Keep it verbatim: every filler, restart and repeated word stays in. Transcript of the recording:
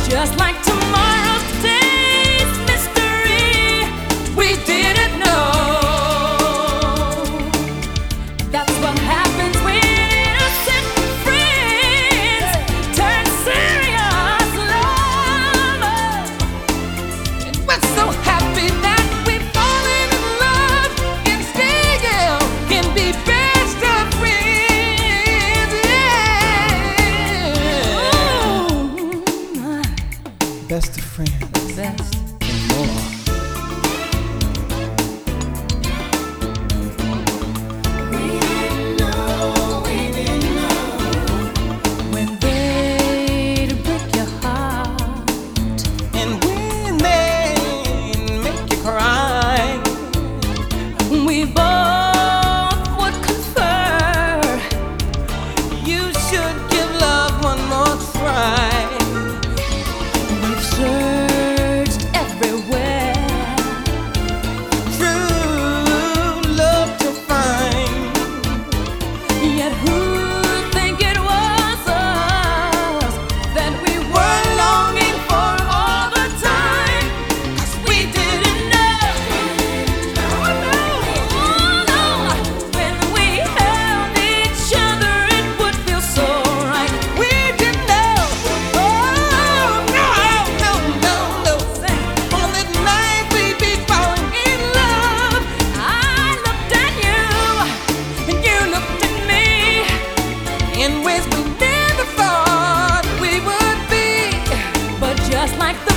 just like tomorrow's today's mystery. We didn't know. That's what happens when innocent friends turn serious lovers. And we're so happy that we've fallen in love and still can be best of friends. Yeah. Best of friends. Best. And more. When they'd break your heart, And when they make you cry, we both would confer. you should give love one more try. We've searched everywhere, True love to find. yet who'd think it was us that we were Were longing for all the time? 'Cause we didn't know. Oh no, oh no. When we held each other, it would feel so right. We didn't know. Oh, no, no, no, no. On that night we'd be falling in love. I looked at you, and you looked at me. In ways we never thought we would be. But just like the